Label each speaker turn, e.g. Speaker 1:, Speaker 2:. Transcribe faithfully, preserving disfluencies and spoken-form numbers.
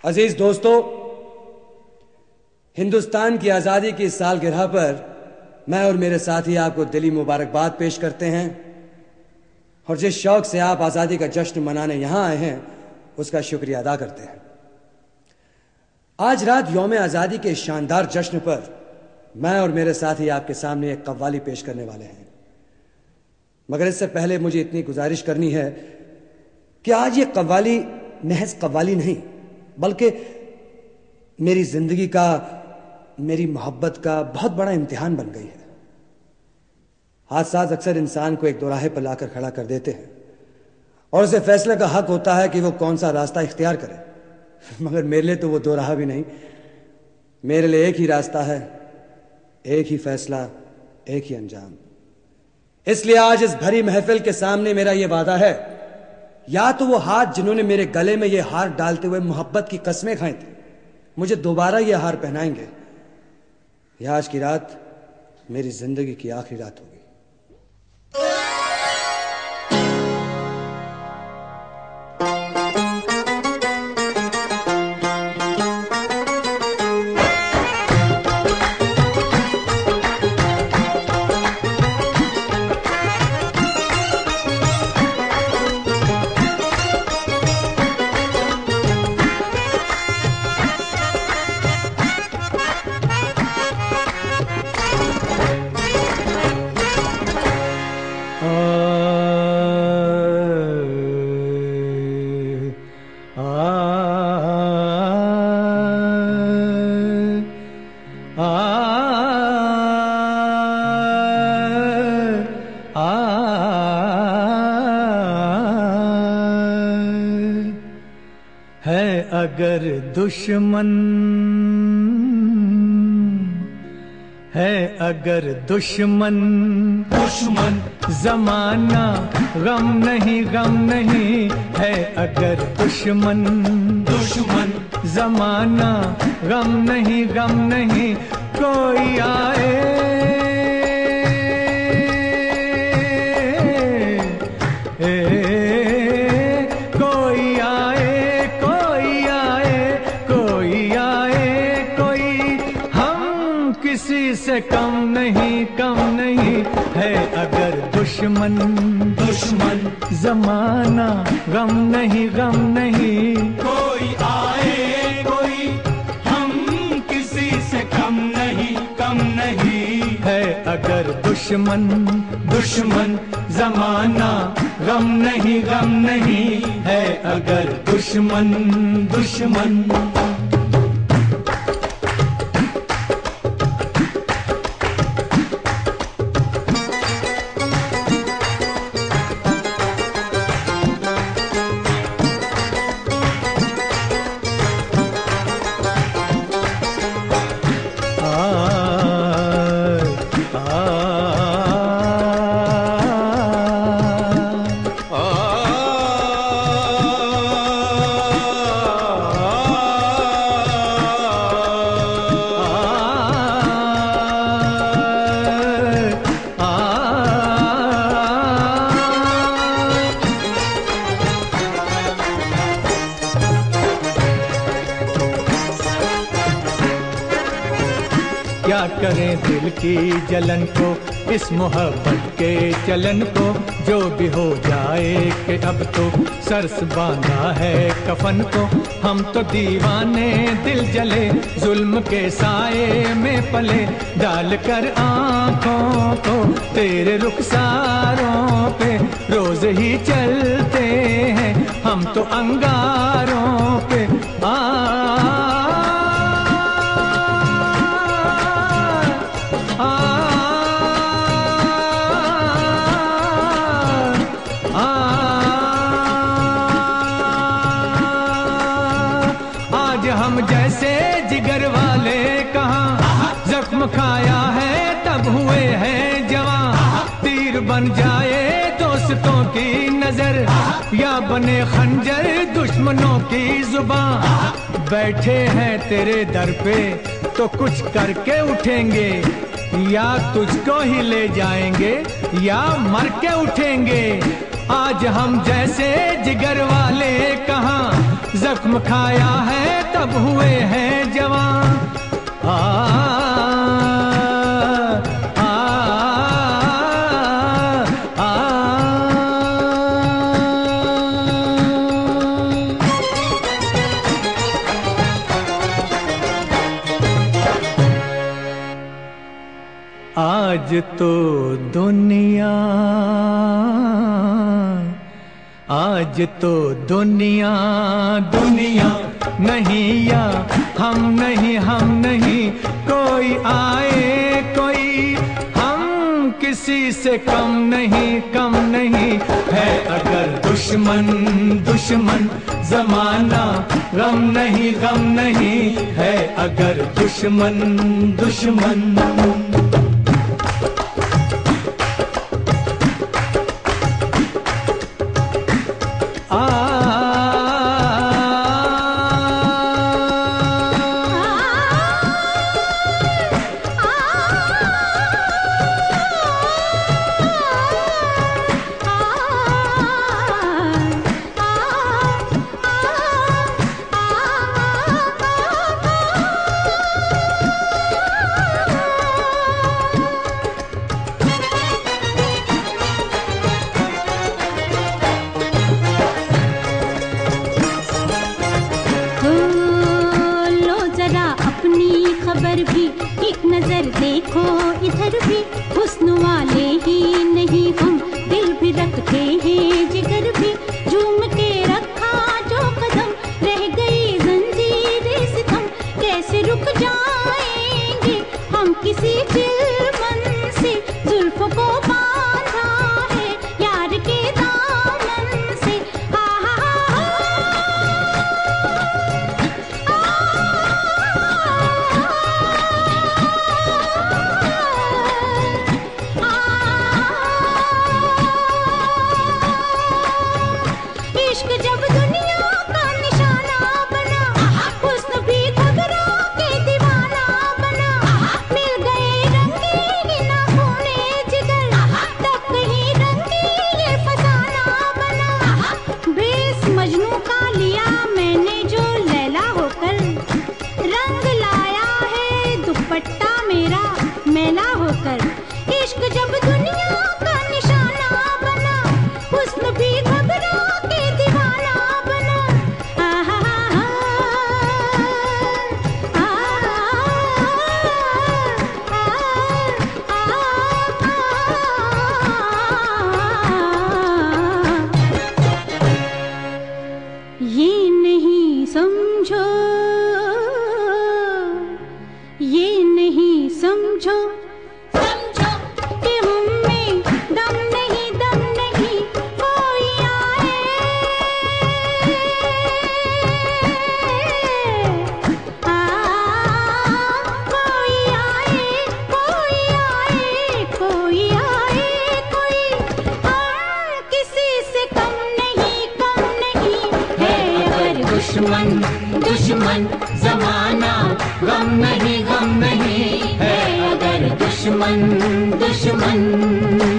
Speaker 1: अजीज दोस्तों, हिंदुस्तान की आजादी की इस सालगिरह पर मैं और मेरे साथी आपको दिली मुबारकबाद पेश करते हैं और जिस शौक से आप आजादी का जश्न मनाने यहां आए हैं उसका शुक्रिया अदा करते हैं। आज रात यौम आजादी के शानदार जश्न पर मैं और मेरे साथी आपके सामने एक कव्वाली पेश करने वाले हैं, मगर इससे पहले मुझे इतनी गुजारिश करनी है कि आज ये कव्वाली महज कव्वाली नहीं बल्कि मेरी जिंदगी का, मेरी मोहब्बत का बहुत बड़ा इम्तिहान बन गई है। हादसात अक्सर इंसान को एक दोराहे पर लाकर खड़ा कर देते हैं और उसे फैसले का हक होता है कि वो कौन सा रास्ता इख्तियार करे, मगर मेरे लिए तो वो दोराहा भी नहीं, मेरे लिए एक ही रास्ता है, एक ही फैसला, एक ही अंजाम। इसलिए आज इस भरी महफिल के सामने मेरा यह वादा है, या तो वो हाथ जिन्होंने मेरे गले में ये हार डालते हुए मोहब्बत की कस्में खाई थी मुझे दोबारा ये हार पहनाएंगे, या आज की रात मेरी जिंदगी की आखिरी रात होगी।
Speaker 2: है अगर दुश्मन है अगर दुश्मन दुश्मन जमाना गम नहीं गम नहीं है अगर दुश्मन दुश्मन जमाना गम नहीं गम नहीं कोई आए से कम नहीं कम नहीं है अगर दुश्मन दुश्मन जमाना गम नहीं गम नहीं
Speaker 3: कोई आए कोई हम किसी से कम नहीं कम नहीं
Speaker 2: है अगर दुश्मन दुश्मन जमाना गम नहीं गम नहीं है अगर दुश्मन दुश्मन क्या करें दिल की जलन को, इस मोहब्बत के चलन को, जो भी हो जाए कि अब तो सरस बांधा है कफन को। हम तो दीवाने दिल जले जुल्म के साए में पले, डाल कर आँखों को तेरे रुखसारों पे रोज ही चलते हैं हम तो अंगारों पे। आ हम जैसे जिगर वाले कहाँ जख्म खाया है तब हुए हैं जवां। तीर बन जाए दोस्तों की नजर या बने खंजर दुश्मनों की जुबान। बैठे हैं तेरे दर पे तो कुछ करके उठेंगे, या तुझको ही ले जाएंगे या मर के उठेंगे। आज हम जैसे जिगर वाले कहाँ जख्म खाया है तब हुए हैं जवान। आ, आ, आ, आ, आज तो दुनिया आज तो दुनिया दुनिया नहीं या हम नहीं हम नहीं। कोई आए कोई हम किसी से कम नहीं कम नहीं है। अगर दुश्मन दुश्मन जमाना गम नहीं गम नहीं है। अगर दुश्मन दुश्मन
Speaker 4: खबर भी एक नजर देखो इधर भी। हुस्न वाले ही नहीं हम दिल भी रखते हैं जिगर भी। झूम के रखा जो कदम रह गई जंजीरें सितम। कैसे रुक जाएंगे हम किसी चिलमन से। जुल्फों को बांधा है यार के दामन से। हा हा हा इश्क जब दुनिया का निशाना बना। हुस्न भी घबरा के दीवाना बना। मिल गए रंगीन खूने जिगर तब कहीं रंगी ये फसाना बना। बेस मजनू का लिया मैंने जो लैला होकर। रंग लाया है दुपट्टा मेरा मैला होकर। इश्क जब दुनिया का निशाना बना। हुस्न भी घबरा के दीवाना बना। आ हा हा आ, ये नहीं समझो ये नहीं समझो समझो कि हम में दम नहीं दम नहीं। कोई आए आ, कोई आए कोई आए कोई आए कोई। हम किसी से कम नहीं कम नहीं है। अगर दुश्मन दुश्मन जमाना गम नहीं गम नहीं है। अगर दुश्मन दुश्मन